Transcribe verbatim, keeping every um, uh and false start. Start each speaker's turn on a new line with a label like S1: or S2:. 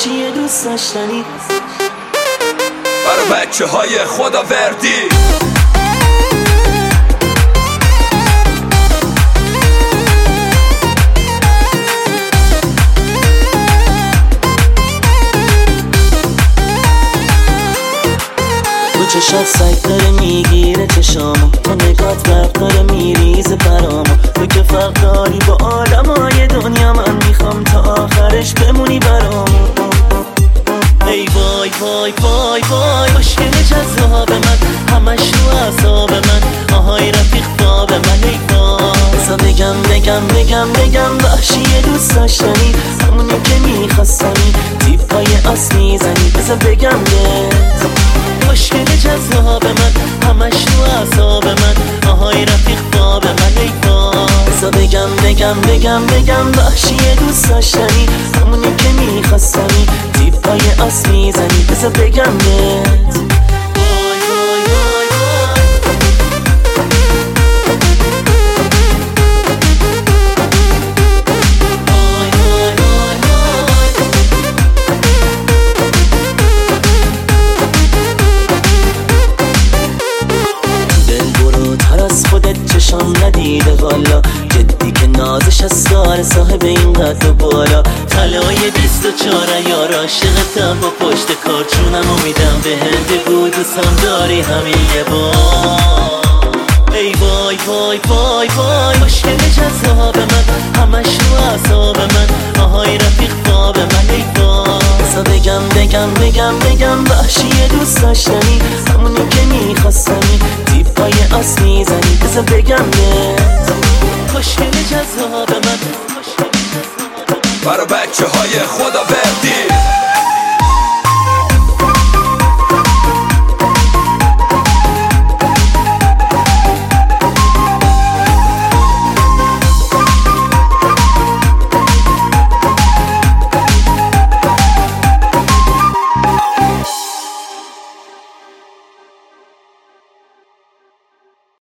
S1: وحشی دوست داشتنی
S2: برای بچه های خداوردی.
S1: تو چشات سگ داره میگیره چشامو، تو نگات برق داره میریزه برامو. تو که فرق داری با آدمای دنیا، من میخوام تا آخرش بمونی برامو. ای وای وای وای وای مشکل جذاب من، همش رو اعصاب من، آهای رفیق خواب من. ای وای بذار بگم بگم بگم بگم وحشی دوست داشتنی، همونی که میخواستنی، تیپای آس میزنی. بذار بگم بهت مشکل جذاب من، همش رو اعصاب من، آهای رفیق خواب من. ای وای بذار بگم بگم بگم بگم وحشی دوست داشتنی، همونی که میخواستنی، تیپای آس میزنی. بذار بگم بهت وای وای وای وای چشم ندیده والا، جدی که نازش از سار صاحب این قد و بالا. طلای بیست و چاره یار عاشقتم، با پشت کارچونم و میدم به هند بود دوستم داری همین یه بار. ای وای وای وای وای مشکل جذاب من، همش رو اعصاب من، آهای رفیق خواب من. ای وای بذار بگم بگم بگم بگم وحشی دوست داشتنی، همونی که میخواستنی، تیپای آس میزنی. بذار بگم بهت مشکل جذاب من،
S2: برای بچه های خداوردی.